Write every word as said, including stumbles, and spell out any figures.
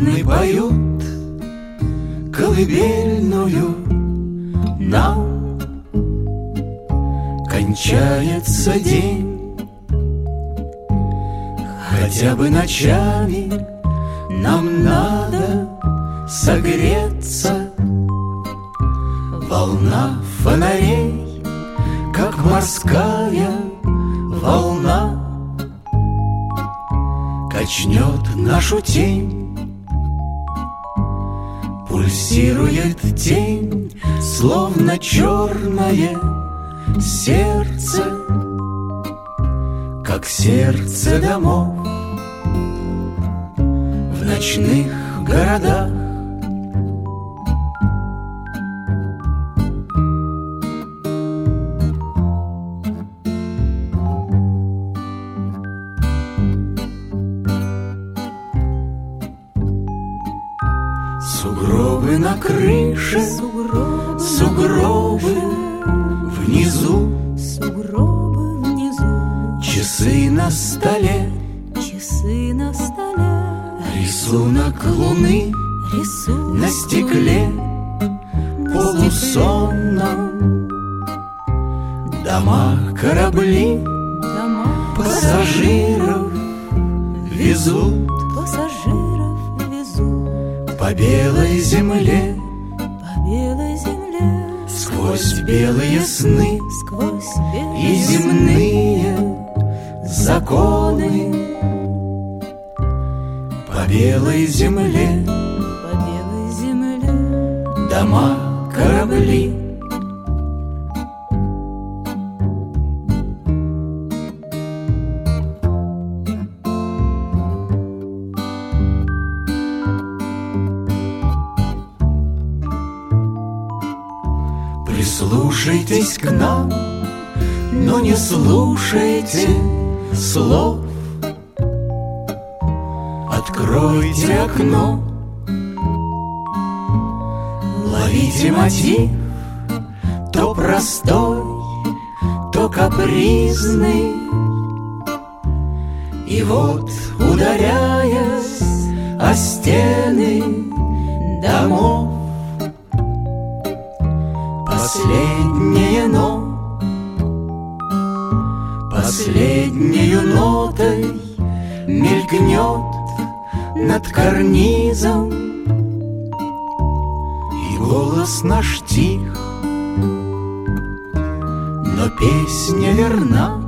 Птичины поют колыбельную нам. Кончается день, хотя бы ночами нам надо согреться. Волна фонарей, как морская волна, качнет нашу тень. Пульсирует тень, словно черное сердце, как сердце домов в ночных городах. Сугробы на крыше, сугробы, сугробы внизу, сугробы внизу, часы на столе, часы на столе, рисунок луны, рисунок на стекле полусонном. Дома, корабли, дома, пассажиров везут пассажиров везут по белой земле, по белой земле, сквозь белые сны сквозь белые и земные законы. По белой земле, по белой земле, дома, корабли. Прислушайтесь к нам, но не слушайте слов. Откройте окно, ловите мотив, то простой, то капризный. И вот, ударяясь о стены домов, последнее но, последнею нотой мелькнет над карнизом, и голос наш тих, но песня верна.